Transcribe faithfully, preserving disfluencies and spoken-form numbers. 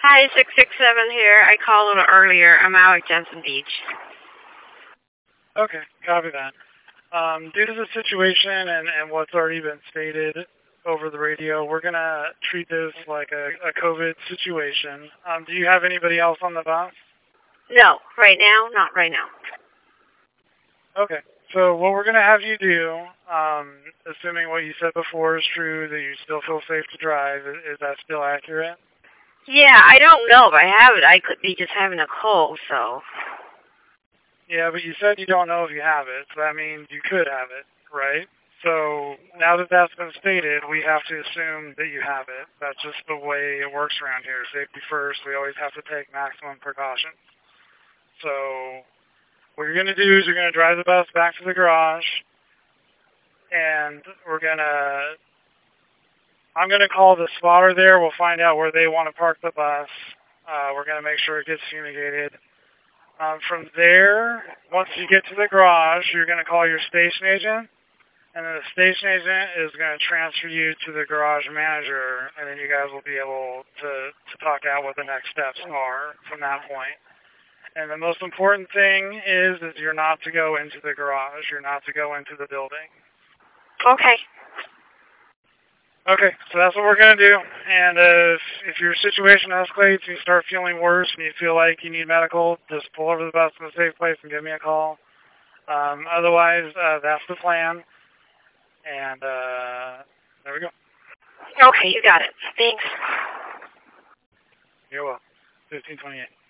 Hi, six six seven here. I called a little earlier. I'm out at Jensen Beach. Okay, copy that. Um, due to the situation and, and what's already been stated over the radio, we're going to treat this like a, a COVID situation. Um, do you have anybody else on the bus? No, right now, not right now. Okay, so what we're going to have you do, um, assuming what you said before is true, that you still feel safe to drive, is, is that still accurate? Yeah, I don't know if I have it. I could be just having a cold, so. Yeah, but you said you don't know if you have it, so that means you could have it, right? So now that that's been stated, we have to assume that you have it. That's just the way it works around here. Safety first. We always have to take maximum precautions. So what you're going to do is you're going to drive the bus back to the garage, and we're going to, I'm going to call the spotter there. We'll find out where they want to park the bus. Uh, we're going to make sure it gets fumigated. Um, from there, once you get to the garage, you're going to call your station agent, and then the station agent is going to transfer you to the garage manager, and then you guys will be able to, to talk out what the next steps are from that point. And the most important thing is that you're not to go into the garage. You're not to go into the building. Okay. Okay, so that's what we're going to do. And uh, if, if your situation escalates and you start feeling worse and you feel like you need medical, just pull over the bus to a safe place and give me a call. Um, otherwise, uh, that's the plan. And uh, there we go. Okay, you got it. Thanks. You're welcome. fifteen twenty-eight.